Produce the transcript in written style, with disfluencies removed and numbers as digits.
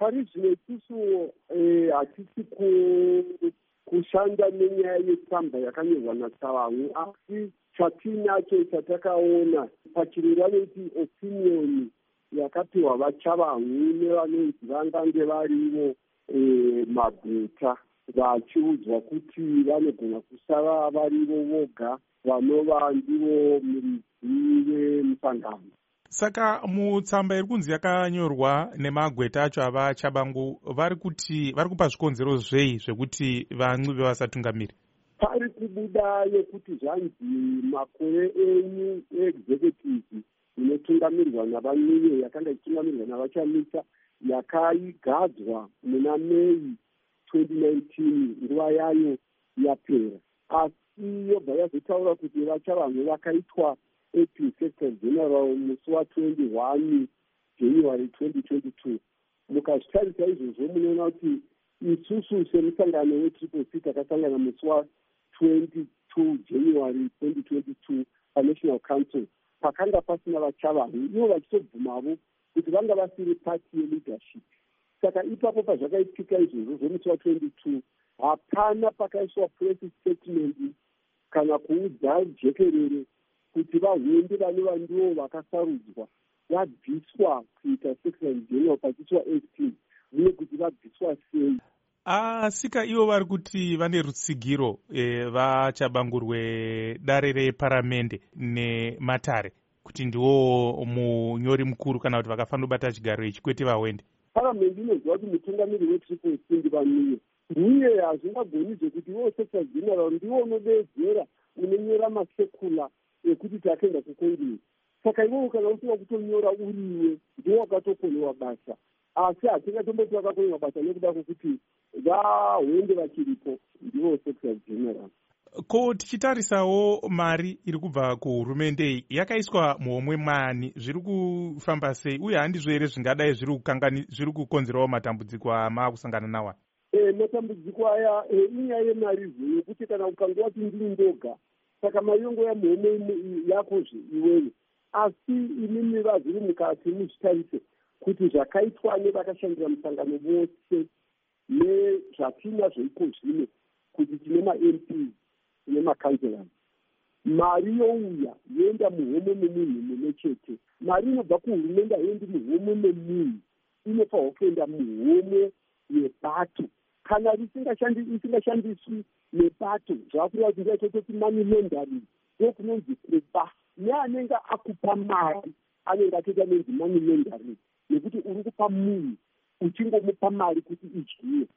pari zvino isusu hatisi kushanda nenyaya yetsamba yakanyorwa naTsvangu, asi chatinacho chatakaona pachirungu vanoti opinion yakapiwa vaChavangu nevanonzi vangange varivo magweta, vachiudzwa kuti vanogona kusava varivo voga vanova ndivo muridzi wemusangano. Saka mutsamba iri kunzi yakanyorwa nemagweta acho ava Chabangu vari kupa zvikonzero zvei zvekuti van'uve vasatungamiri? Pari kubuda yekuti zvanzi makore enyu executive inotungamirwa navan'uve yakanga ichitungamirwa navaChamisa yakaigadzwa muna Mei 2019 nguva yayo yapera, asi yobva yazotaura kuti vaChavanhu vakaitwa acting secretary general musi wa21 January 2022. Mukazvitarisa izvozvo munoona kuti isusu semusangano weTCC takasangana musi wa22 January 2022 paNational Council pakanga pasina vaChavanhu, ivo vachitobvumavo kuti vanga vasiri party yeleadership. Saka ipapo pazvakaitika izvozvo zvomusi wa22 hapana pakaiswa press statement kana kuudza jekerere kuti vahundi vanova ndivo vakasarudzwa vabviswa kuita secretary general pachiswa 18 uye kuti vabviswa sei. Sika ivo vari kuti vane rutsigiro vaChabangu rwedare reparamende nematare kuti ndiwo munyori mukuru kana kuti vakafanira kubata chigaro ichi kwete vaHwende. Paramende inoziva kuti mutungamiri weTCC ndivaniye uye hazvingagoni zvekuti ivo secretary general ndiwo unodedzera unonyora masekula ekuti takaenda kukongresi. Saka ivowo kana usina kutonyora uriwe ndiwo wakatokonewa basa, asi hatingatomboti wakakonewa basa nekuda kwokuti vaHwende vachiripo ndivo secretary general. Ko tichitarisawo mari iri kubva kuhurumende yakaiswa muhomwe mani, zviri kufamba sei uye handizvo here zvingadai zviri kukonzerawo matambudziko amakusangana nawo? Matambudziko aya inyaya yemari zvo yekuti kana ukange wati ndiri ndoga saka mariongo yamuhomwe yako iweyo, asi imimi vaziri mukati muzvitarise kuti zvakaitwa nevakashandira musangano vose nezvatina zveiko zvino kuti tine maMPs nemakanzera, mari youya yoenda muhomwe memunhu mumwe chete. Mari inobva kuhurumende haiendi muhomwe memunhu, inofanirwa kuenda muhomwe yebato. Kana isingashandiswi nebato zvaakureva kuti ngaitototi money laundering ndokunonzi kuba, neanenge akupa mari anenge atoita nonzi money laundering nekuti uri kupa munhu uchingomupa mari kuti idyiwe.